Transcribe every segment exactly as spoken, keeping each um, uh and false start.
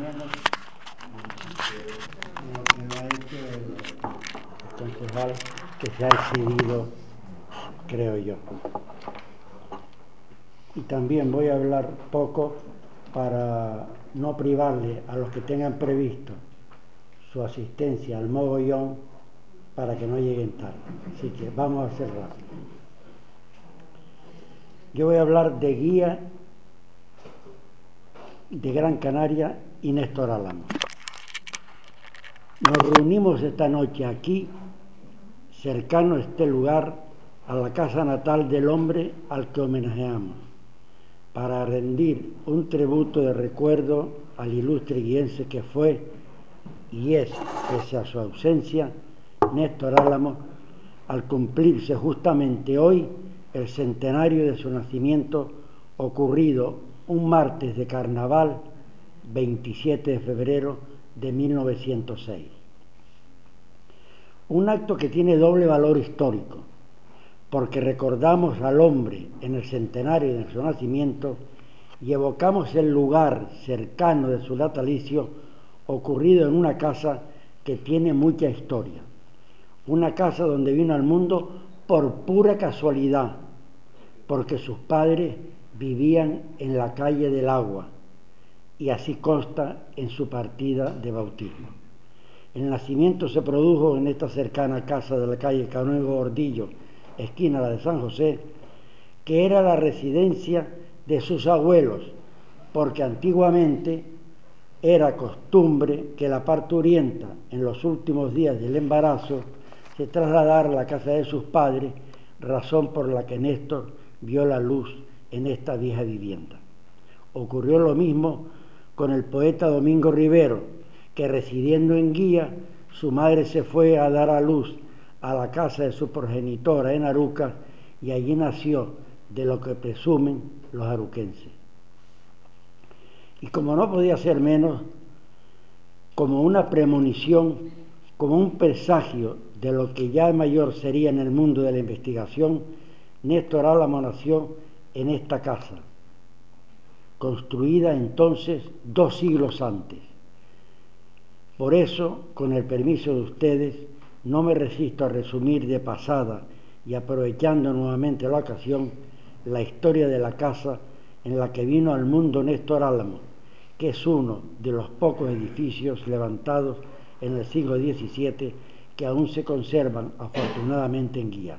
menos lo que lo ha hecho el concejal que se ha excedido, creo yo. Y también voy a hablar poco para no privarle a los que tengan previsto su asistencia al mogollón para que no lleguen tarde. Así que vamos a ser rápidos. Yo voy a hablar de Guía, de Gran Canaria y Néstor Álamos. Nos reunimos esta noche aquí, cercano a este lugar, a la casa natal del hombre al que homenajeamos, para rendir un tributo de recuerdo al ilustre guiense que fue y es, pese a su ausencia, Néstor Álamos, al cumplirse justamente hoy el centenario de su nacimiento, ocurrido un martes de carnaval, veintisiete de febrero de mil novecientos seis. Un acto que tiene doble valor histórico, porque recordamos al hombre en el centenario de su nacimiento y evocamos el lugar cercano de su natalicio ocurrido en una casa que tiene mucha historia, una casa donde vino al mundo por pura casualidad, porque sus padres vivían en la calle del Agua, y así consta en su partida de bautismo. El nacimiento se produjo en esta cercana casa de la calle Canuevo Gordillo, esquina la de San José, que era la residencia de sus abuelos, porque antiguamente era costumbre que la parturienta en los últimos días del embarazo se trasladara a la casa de sus padres, razón por la que Néstor vio la luz en esta vieja vivienda. Ocurrió lo mismo con el poeta Domingo Rivero, que residiendo en Guía, su madre se fue a dar a luz a la casa de su progenitora en Aruca, y allí nació de lo que presumen los aruquenses. Y como no podía ser menos, como una premonición, como un presagio de lo que ya mayor sería en el mundo de la investigación, Néstor Álamos nació en esta casa, construida entonces dos siglos antes. Por eso, con el permiso de ustedes, no me resisto a resumir de pasada y aprovechando nuevamente la ocasión, la historia de la casa en la que vino al mundo Néstor Álamos, que es uno de los pocos edificios levantados en el siglo diecisiete que aún se conservan afortunadamente en Guía.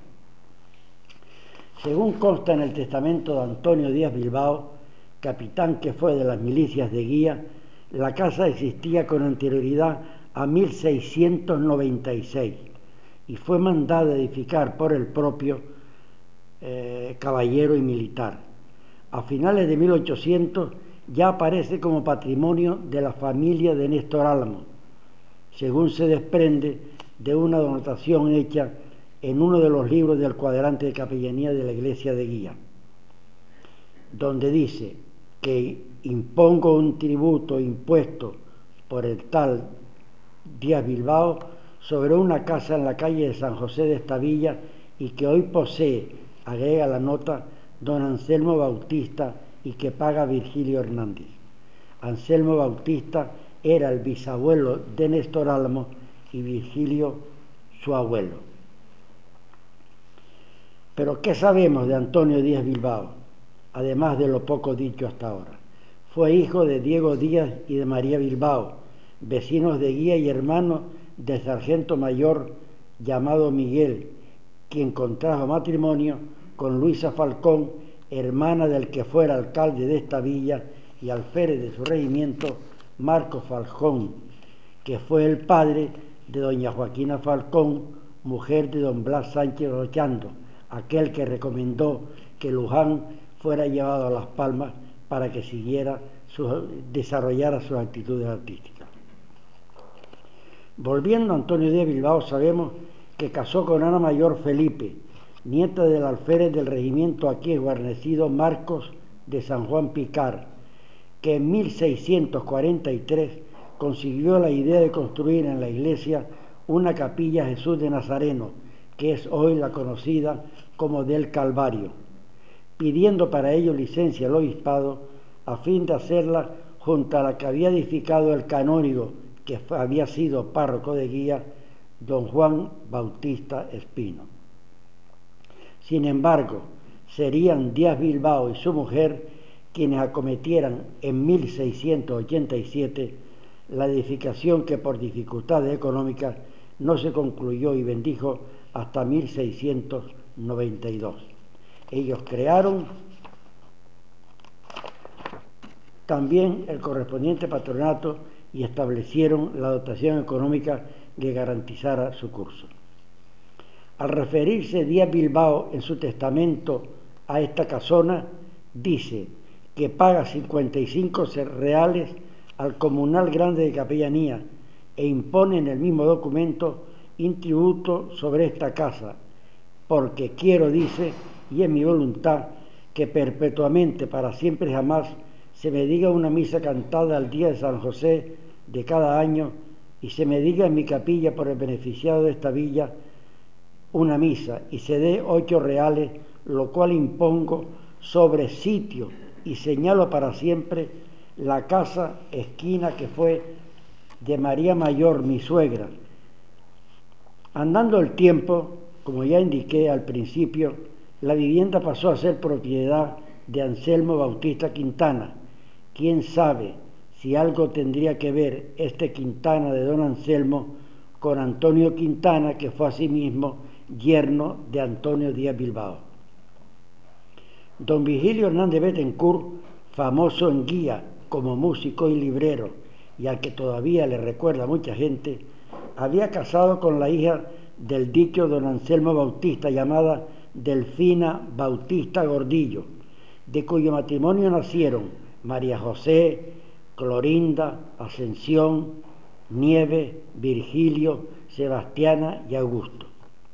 Según consta en el testamento de Antonio Díaz Bilbao, capitán que fue de las milicias de Guía, la casa existía con anterioridad a mil seiscientos noventa y seis y fue mandada a edificar por el propio eh, caballero y militar. A finales de mil ochocientos ya aparece como patrimonio de la familia de Néstor Álamos, según se desprende de una dotación hecha en uno de los libros del cuadrante de capellanía de la iglesia de Guía, donde dice que impongo un tributo impuesto por el tal Díaz Bilbao sobre una casa en la calle de San José de esta villa y que hoy posee, agrega la nota, don Anselmo Bautista y que paga Virgilio Hernández. Anselmo Bautista era el bisabuelo de Néstor Álamos y Virgilio su abuelo. Pero ¿qué sabemos de Antonio Díaz Bilbao, además de lo poco dicho hasta ahora? Fue hijo de Diego Díaz y de María Bilbao, vecinos de Guía y hermano del sargento mayor llamado Miguel, quien contrajo matrimonio con Luisa Falcón, hermana del que fuera alcalde de esta villa y alférez de su regimiento, Marco Falcón, que fue el padre de doña Joaquina Falcón, mujer de don Blas Sánchez Rochando, aquel que recomendó que Luján fuera llevado a Las Palmas para que siguiera su, desarrollara sus actitudes artísticas. Volviendo a Antonio Díaz Bilbao, sabemos que casó con Ana Mayor Felipe, nieta del alférez del regimiento aquí esguarnecido Marcos de San Juan Picar, que en mil seiscientos cuarenta y tres consiguió la idea de construir en la iglesia una capilla a Jesús de Nazareno, que es hoy la conocida como del Calvario, pidiendo para ello licencia al obispado a fin de hacerla junto a la que había edificado el canónigo que había sido párroco de Guía, don Juan Bautista Espino. Sin embargo, serían Díaz Bilbao y su mujer quienes acometieran en mil seiscientos ochenta y siete la edificación que por dificultades económicas no se concluyó y bendijo hasta mil seiscientos noventa y dos. Ellos crearon también el correspondiente patronato y establecieron la dotación económica que garantizara su curso. Al referirse Díaz Bilbao en su testamento a esta casona, dice que paga cincuenta y cinco reales al Comunal Grande de Capellanía e impone en el mismo documento un tributo sobre esta casa, porque quiero, dice, y es mi voluntad, que perpetuamente, para siempre y jamás, se me diga una misa cantada al día de San José de cada año y se me diga en mi capilla por el beneficiado de esta villa una misa y se dé ocho reales, lo cual impongo sobre sitio y señalo para siempre la casa esquina que fue de María Mayor, mi suegra. Andando el tiempo, como ya indiqué al principio, la vivienda pasó a ser propiedad de Anselmo Bautista Quintana. ¿Quién sabe si algo tendría que ver este Quintana de don Anselmo con Antonio Quintana, que fue asimismo yerno de Antonio Díaz Bilbao? Don Vigilio Hernández Bettencourt, famoso en Guía como músico y librero, y al que todavía le recuerda mucha gente, había casado con la hija del dicho don Anselmo Bautista, llamada Delfina Bautista Gordillo, de cuyo matrimonio nacieron María José, Clorinda, Ascensión, Nieve, Virgilio, Sebastiana y Augusto.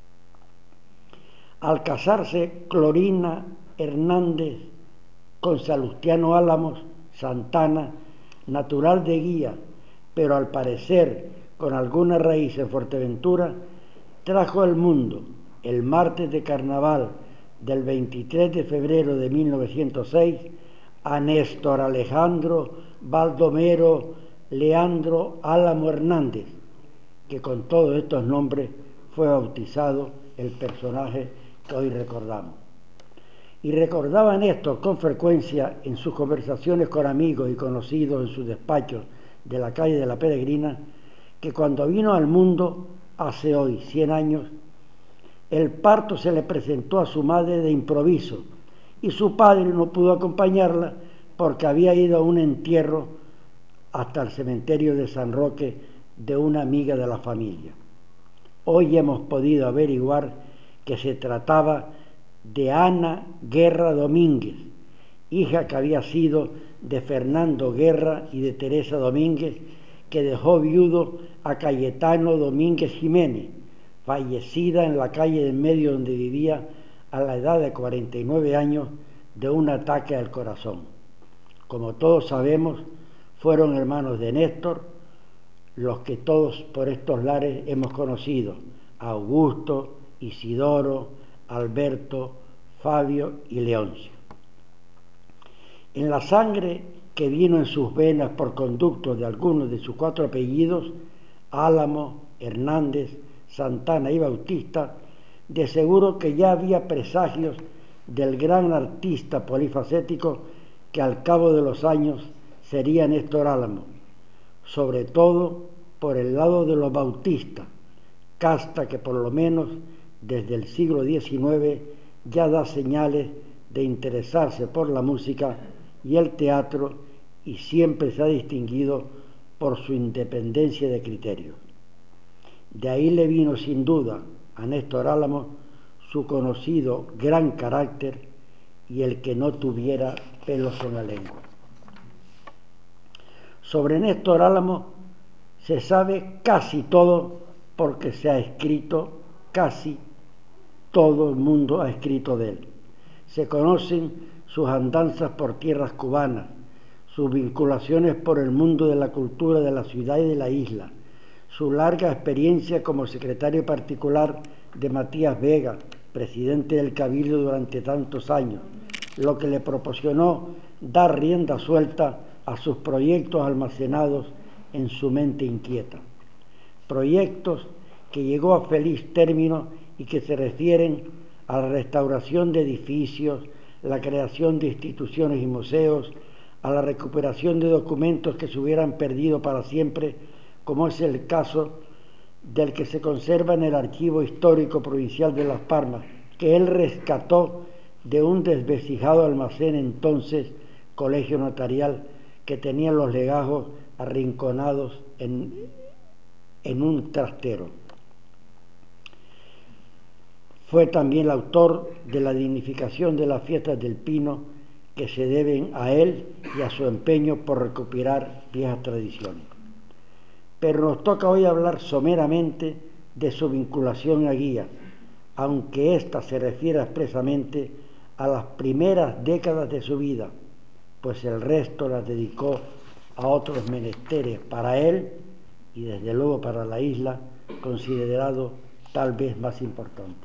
Al casarse Clorina Hernández con Salustiano Álamos Santana, natural de Guía, pero al parecer con alguna raíz en Fuerteventura, trajo al mundo el martes de carnaval del veintitrés de febrero de mil novecientos seis a Néstor Alejandro Baldomero Leandro Álamo Hernández, que con todos estos nombres fue bautizado el personaje que hoy recordamos. Y recordaba Néstor con frecuencia en sus conversaciones con amigos y conocidos en sus despachos de la calle de la Peregrina, que cuando vino al mundo, hace hoy cien años, el parto se le presentó a su madre de improviso y su padre no pudo acompañarla porque había ido a un entierro hasta el cementerio de San Roque de una amiga de la familia. Hoy hemos podido averiguar que se trataba de Ana Guerra Domínguez, hija que había sido de Fernando Guerra y de Teresa Domínguez, que dejó viudo a Cayetano Domínguez Jiménez, fallecida en la calle del medio donde vivía a la edad de cuarenta y nueve años de un ataque al corazón. Como todos sabemos, fueron hermanos de Néstor, los que todos por estos lares hemos conocido: Augusto, Isidoro, Alberto, Fabio y Leoncio. En la sangre que vino en sus venas por conducto de algunos de sus cuatro apellidos, Álamo, Hernández, Santana y Bautista, de seguro que ya había presagios del gran artista polifacético que al cabo de los años sería Néstor Álamo, sobre todo por el lado de los Bautista, casta que por lo menos desde el siglo diecinueve ya da señales de interesarse por la música y el teatro y siempre se ha distinguido por su independencia de criterio. De ahí le vino sin duda a Néstor Álamo su conocido gran carácter y el que no tuviera pelos en la lengua. Sobre Néstor Álamo se sabe casi todo porque se ha escrito, casi todo el mundo ha escrito de él. Se conocen sus andanzas por tierras cubanas, sus vinculaciones por el mundo de la cultura de la ciudad y de la isla, su larga experiencia como secretario particular de Matías Vega, presidente del Cabildo durante tantos años, lo que le proporcionó dar rienda suelta a sus proyectos almacenados en su mente inquieta. Proyectos que llegó a feliz término y que se refieren a la restauración de edificios, la creación de instituciones y museos, a la recuperación de documentos que se hubieran perdido para siempre, como es el caso del que se conserva en el Archivo Histórico Provincial de Las Palmas, que él rescató de un desvencijado almacén, entonces colegio notarial, que tenía los legajos arrinconados en, en un trastero. Fue también el autor de la dignificación de las fiestas del Pino, que se deben a él y a su empeño por recuperar viejas tradiciones. Pero nos toca hoy hablar someramente de su vinculación a Guía, aunque ésta se refiere expresamente a las primeras décadas de su vida, pues el resto las dedicó a otros menesteres para él y desde luego para la isla, considerado tal vez más importante.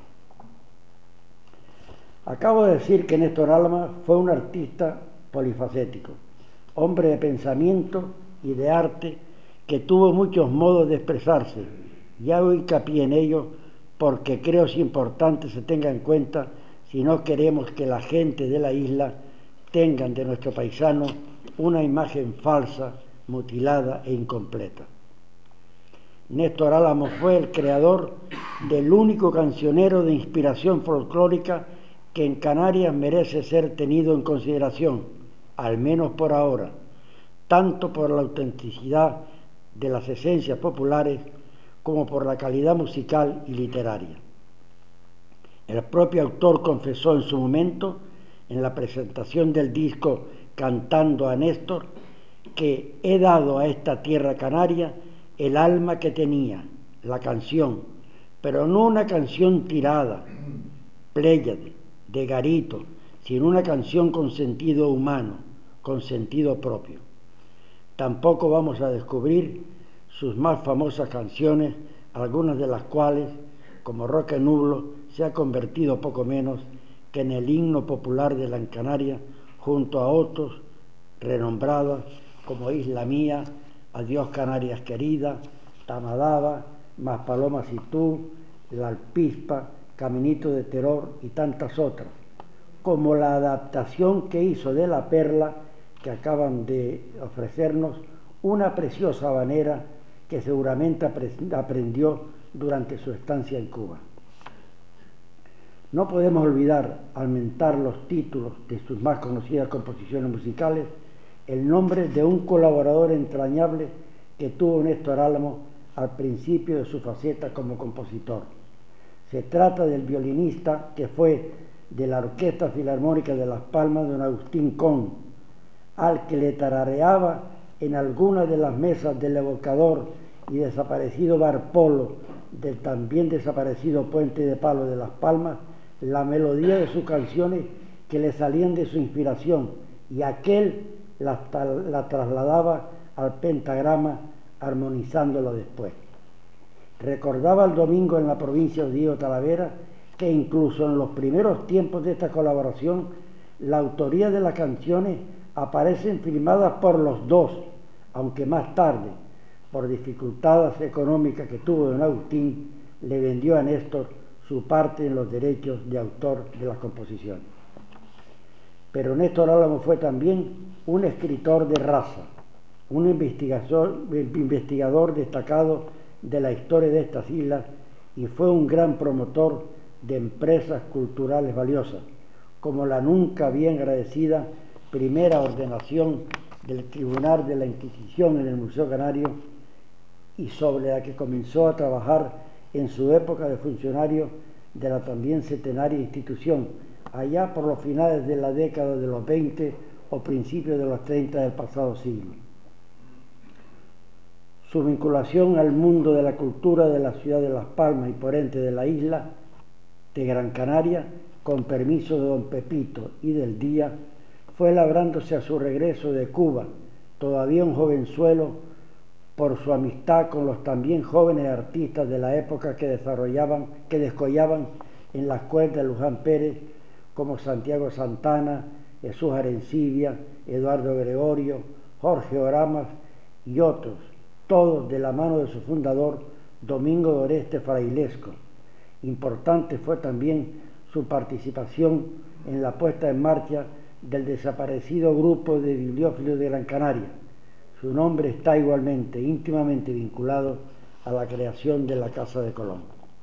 Acabo de decir que Néstor Álamo fue un artista polifacético, hombre de pensamiento y de arte que tuvo muchos modos de expresarse. Ya hago hincapié en ello porque creo es importante se tenga en cuenta si no queremos que la gente de la isla tengan de nuestro paisano una imagen falsa, mutilada e incompleta. Néstor Álamo fue el creador del único cancionero de inspiración folclórica que en Canarias merece ser tenido en consideración, al menos por ahora, tanto por la autenticidad de las esencias populares como por la calidad musical y literaria. El propio autor confesó en su momento, en la presentación del disco Cantando a Néstor, que he dado a esta tierra canaria el alma que tenía, la canción, pero no una canción tirada, pléyade, de garito, sino una canción con sentido humano, con sentido propio. Tampoco vamos a descubrir sus más famosas canciones, algunas de las cuales, como Roque Nublo, se ha convertido poco menos que en el himno popular de la Canaria, junto a otros renombradas como Isla Mía, Adiós Canarias Querida, Tamadaba, Más Palomas y Tú, La Alpispa, Caminito de Terror y tantas otras, como la adaptación que hizo de La Perla, que acaban de ofrecernos, una preciosa habanera que seguramente aprendió durante su estancia en Cuba. No podemos olvidar, al mentar los títulos de sus más conocidas composiciones musicales, el nombre de un colaborador entrañable que tuvo Néstor Álamo al principio de su faceta como compositor. Se trata del violinista que fue de la Orquesta Filarmónica de Las Palmas, don Agustín Con, al que le tarareaba en algunas de las mesas del evocador y desaparecido Bar Polo del también desaparecido Puente de Palo de Las Palmas la melodía de sus canciones que le salían de su inspiración, y aquel la, la trasladaba al pentagrama armonizándolo después. Recordaba el domingo en la provincia de Diego Talavera que incluso en los primeros tiempos de esta colaboración la autoría de las canciones aparecen firmadas por los dos, aunque más tarde, por dificultades económicas que tuvo don Agustín, le vendió a Néstor su parte en los derechos de autor de las composiciones. Pero Néstor Álamo fue también un escritor de raza, un investigador, investigador destacado de la historia de estas islas y fue un gran promotor de empresas culturales valiosas, como la nunca bien agradecida primera ordenación del Tribunal de la Inquisición en el Museo Canario, y sobre la que comenzó a trabajar en su época de funcionario de la también centenaria institución, allá por los finales de la década de los veinte o principios de los treinta del pasado siglo. Su vinculación al mundo de la cultura de la ciudad de Las Palmas y por ende de la isla de Gran Canaria, con permiso de don Pepito y del Día, fue labrándose a su regreso de Cuba, todavía un jovenzuelo, por su amistad con los también jóvenes artistas de la época que desarrollaban, que descollaban en las cuerdas de Luján Pérez, como Santiago Santana, Jesús Arencibia, Eduardo Gregorio, Jorge Oramas y otros, todos de la mano de su fundador, Domingo de Oreste Frailesco. Importante fue también su participación en la puesta en marcha del desaparecido grupo de bibliófilos de Gran Canaria. Su nombre está igualmente íntimamente vinculado a la creación de la Casa de Colón.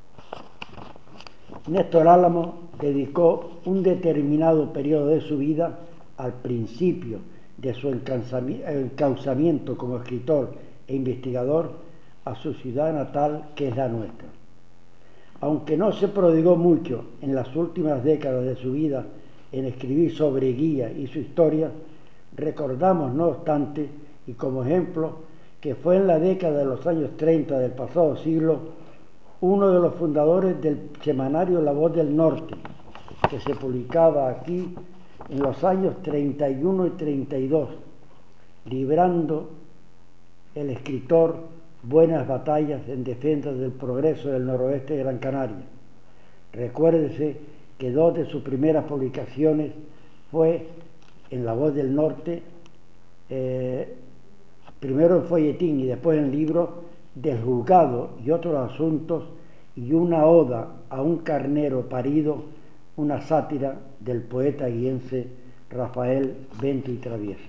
Néstor Álamo dedicó un determinado periodo de su vida al principio de su encauzamiento como escritor e investigador a su ciudad natal, que es la nuestra. Aunque no se prodigó mucho en las últimas décadas de su vida en escribir sobre Guía y su historia, recordamos, no obstante, y como ejemplo, que fue en la década de los años treinta del pasado siglo uno de los fundadores del semanario La Voz del Norte, que se publicaba aquí en los años treinta y uno y treinta y dos, librando el escritor buenas batallas en defensa del progreso del noroeste de Gran Canaria. Recuérdese que dos de sus primeras publicaciones fue en La Voz del Norte, eh, primero en folletín y después en libro, del juzgado y otros asuntos, y una oda a un carnero parido, una sátira del poeta guiense Rafael Bento y Travieso.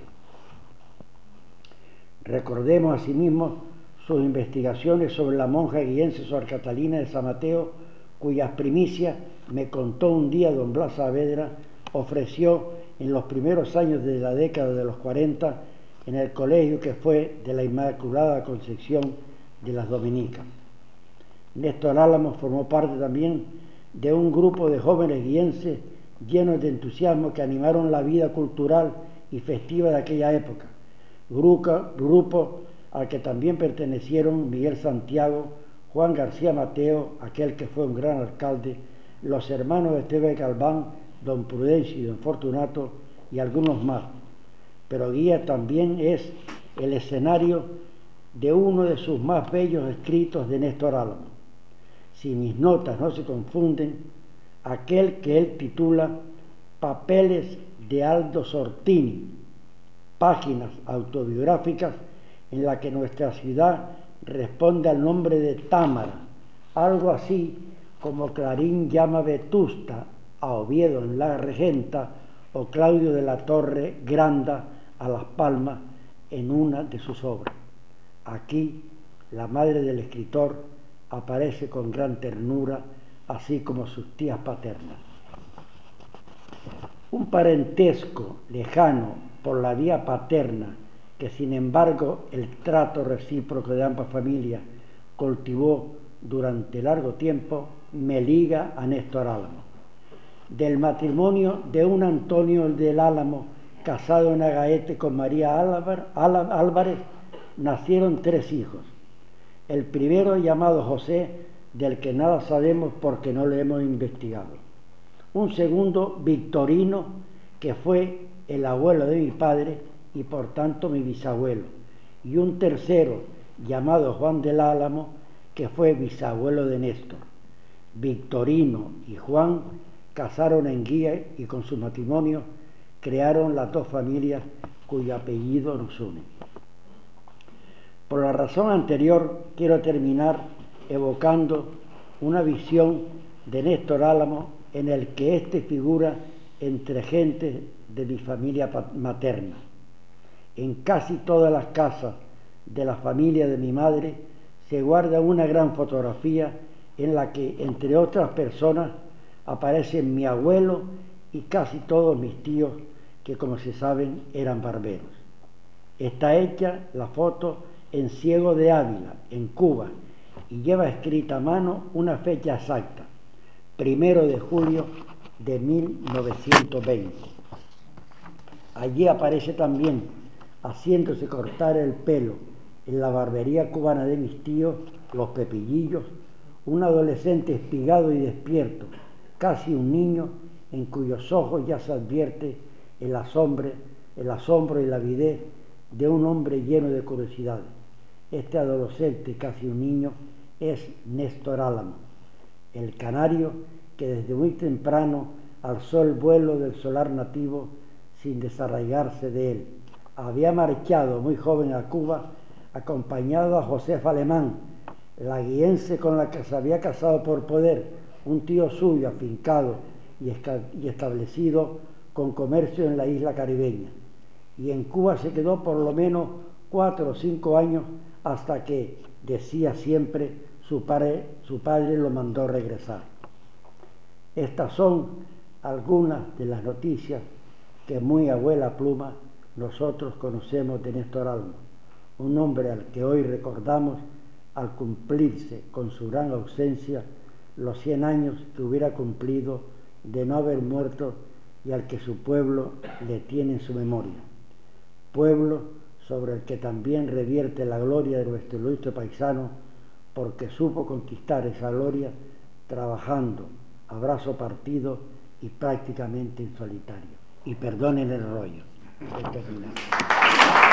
Recordemos asimismo sus investigaciones sobre la monja guiense Sor Catalina de San Mateo, cuyas primicias, me contó un día don Blas Saavedra, ofreció en los primeros años de la década de los cuarenta en el colegio que fue de la Inmaculada Concepción de las Dominicas. Néstor Álamo formó parte también de un grupo de jóvenes guienses llenos de entusiasmo que animaron la vida cultural y festiva de aquella época, grupo, grupo al que también pertenecieron Miguel Santiago, Juan García Mateo, aquel que fue un gran alcalde, los hermanos Esteban Galván, don Prudencio y don Fortunato y algunos más. Pero Guía también es el escenario de uno de sus más bellos escritos de Néstor Álamo. Si mis notas no se confunden, aquel que él titula Papeles de Aldo Sortini, páginas autobiográficas en la que nuestra ciudad responde al nombre de Támara, algo así como Clarín llama Vetusta a Oviedo en La Regenta o Claudio de la Torre Granda a Las Palmas en una de sus obras. Aquí la madre del escritor aparece con gran ternura, así como sus tías paternas. Un parentesco lejano por la vía paterna, que sin embargo el trato recíproco de ambas familias cultivó durante largo tiempo, me liga a Néstor Álamo. Del matrimonio de un Antonio del Álamo, casado en Agaete con María Álvarez, nacieron tres hijos. El primero, llamado José, del que nada sabemos porque no lo hemos investigado. Un segundo, Victorino, que fue el abuelo de mi padre y por tanto mi bisabuelo. Y un tercero, llamado Juan del Álamo, que fue bisabuelo de Néstor. Victorino y Juan casaron en Guía y con su matrimonio crearon las dos familias cuyo apellido nos une. Por la razón anterior, quiero terminar evocando una visión de Néstor Álamo en el que éste figura entre gente de mi familia materna. En casi todas las casas de la familia de mi madre se guarda una gran fotografía en la que, entre otras personas, aparecen mi abuelo y casi todos mis tíos, que como se saben eran barberos. Está hecha la foto en Ciego de Ávila, en Cuba, y lleva escrita a mano una fecha exacta, primero de julio de mil novecientos veinte. Allí aparece también, haciéndose cortar el pelo en la barbería cubana de mis tíos, los Pepillillos, un adolescente espigado y despierto, casi un niño, en cuyos ojos ya se advierte el asombro, el asombro y la avidez de un hombre lleno de curiosidades. Este adolescente, casi un niño, es Néstor Álamo, el canario que desde muy temprano alzó el vuelo del solar nativo sin desarraigarse de él, había marchado muy joven a Cuba, acompañado a Josefa Alemán, la guiense con la que se había casado por poder, un tío suyo afincado y, y establecido con comercio en la isla caribeña. Y en Cuba se quedó por lo menos cuatro o cinco años hasta que, decía siempre, su padre, su padre lo mandó regresar. Estas son algunas de las noticias que muy abuela pluma nosotros conocemos de Néstor Almo, un hombre al que hoy recordamos al cumplirse con su gran ausencia los cien años que hubiera cumplido de no haber muerto y al que su pueblo le tiene en su memoria. Pueblo sobre el que también revierte la gloria de nuestro ilustre paisano, porque supo conquistar esa gloria trabajando a brazo partido y prácticamente en solitario. Y perdonen el rollo. Estoy terminando.